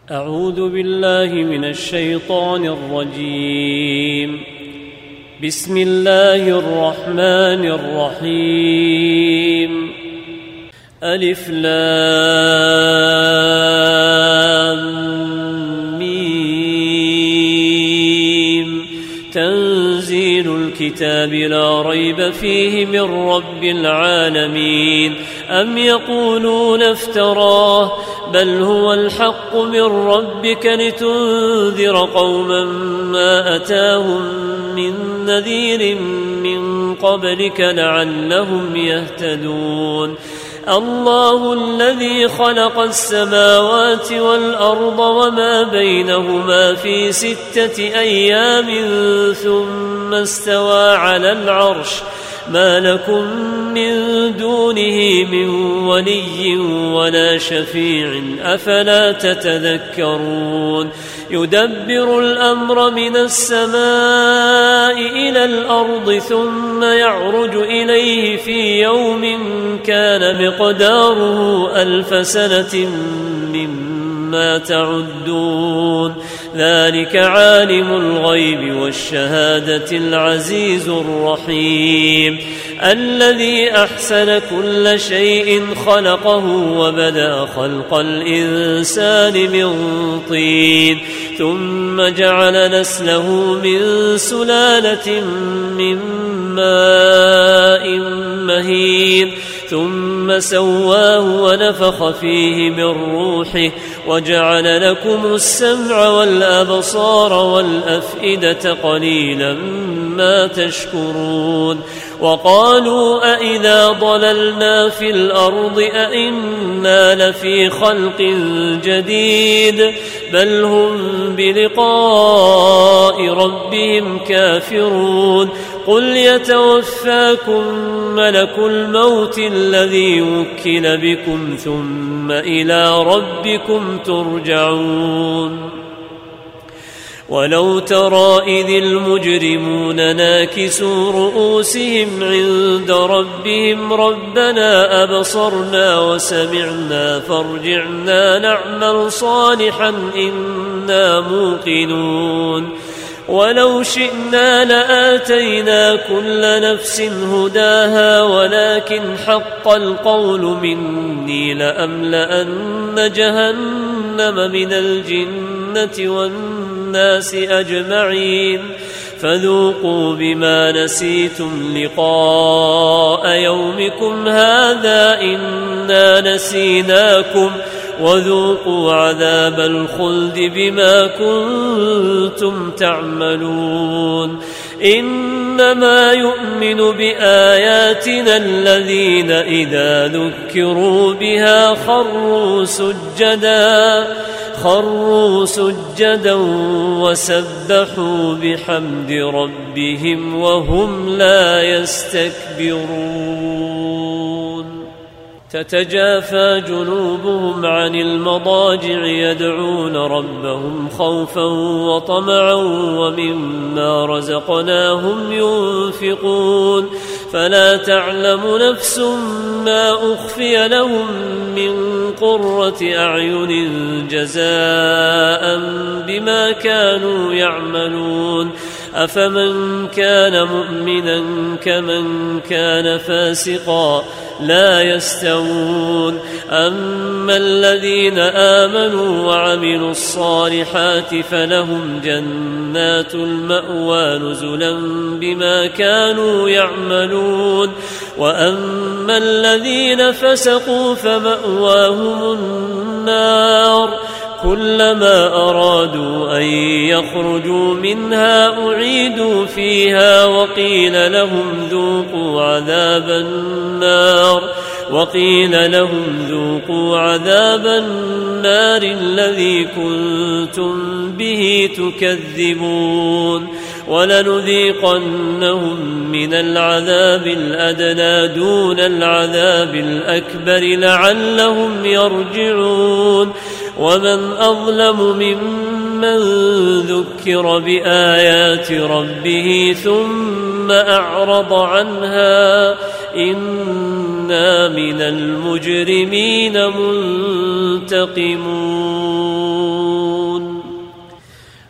أعوذ بالله من الشيطان الرجيم. بسم الله الرحمن الرحيم. ألف لام ميم. تنزيل الكتاب لا ريب فيه من رب العالمين. أم يقولون افتراه بل هو الحق من ربك لتنذر قوما ما أتاهم من نذير من قبلك لعلهم يهتدون. الله الذي خلق السماوات والأرض وما بينهما في 6 أيام ثم استوى على العرش. ما لكم من دونه من ولي ولا شفيع أفلا تتذكرون. يدبر الأمر من السماء إلى الأرض ثم يعرج إليه في يوم كان مقداره 1000 سنة مما تعدون. ذلك عالم الغيب والشهادة العزيز الرحيم. الذي أحسن كل شيء خلقه وبدأ خلق الإنسان من طين ثم جعل نسله من سلالة من ماء مهين ثم سواه ونفخ فيه من روحه وجعل لكم السمع والأبصار والأفئدة قليلا ما تشكرون. وقالوا أئذا ضللنا في الأرض أئنا لفي خلق جديد بل هم بلقاء ربهم كافرون. قل يتوفاكم ملك الموت الذي وكل بكم ثم إلى ربكم ترجعون. ولو ترى إذ المجرمون ناكسوا رؤوسهم عند ربهم ربنا أبصرنا وسمعنا فارجعنا نعمل صالحا إنا موقنون. ولو شئنا لآتينا كل نفس هداها ولكن حق القول مني لأملأن جهنم من الجنة والناس أجمعين. فذوقوا بما نسيتم لقاء يومكم هذا إنا نسيناكم وذوقوا عذاب الخلد بما كنتم تعملون. إنما يؤمن بآياتنا الذين إذا ذكروا بها خروا سجدا وسبحوا بحمد ربهم وهم لا يستكبرون. تتجافى جنوبهم عن المضاجع يدعون ربهم خوفا وطمعا ومما رزقناهم ينفقون. فلا تعلم نفس ما أخفي لهم من قرة أعين جزاء بما كانوا يعملون. أفمن كان مؤمنا كمن كان فاسقا لا يستوون. أما الذين آمنوا وعملوا الصالحات فلهم جنات المأوى نزلا بما كانوا يعملون. وأما الذين فسقوا فمأواهم النار كلما أرادوا أن يخرجوا منها أعيدوا فيها وقيل لهم ذوقوا عذاب النار الذي كنتم به تكذبون. ولنذيقنهم من العذاب الأدنى دون العذاب الأكبر لعلهم يرجعون. ومن أظلم ممن ذكر بآيات ربه ثم أعرض عنها إنا من المجرمين منتقمون.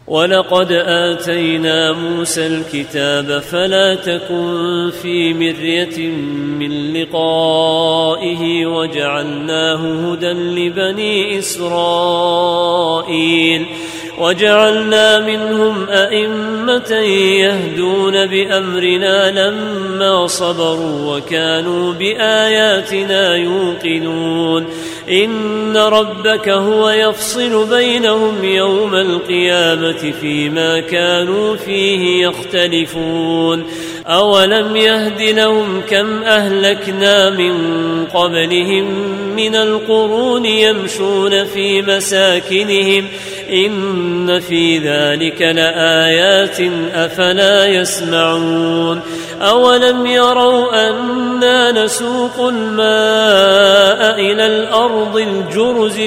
ولقد آتينا موسى الكتاب فلا تكن في مرية من لقائه وجعلناه هدى لبني إسرائيل وجعلنا منهم أئمة يهدون بأمرنا لما صبروا وكانوا بآياتنا يوقنون إن ربك هو يفصل بينهم يوم القيامة فيما كانوا فيه يختلفون أولم يهد لهم كم أهلكنا من قبلهم من القرون يمشون في مساكنهم إن في ذلك لآيات أفلا يسمعون أولم يروا أنا نسوق الماء إلى الأرض الجرز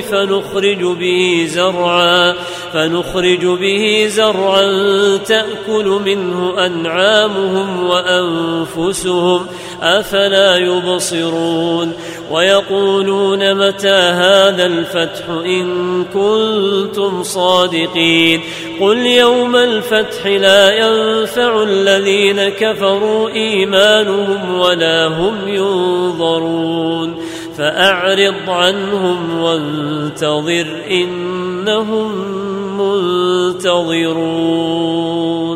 فنخرج به زرعا تأكل منه أنعامهم وأنفسهم أفلا يبصرون ويقولون متى هذا الفتح إن كنتم صادقين قل يوم الفتح لا ينفع الذين كفروا إيمانهم ولا هم ينظرون فأعرض عنهم وانتظر إنهم منتظرون.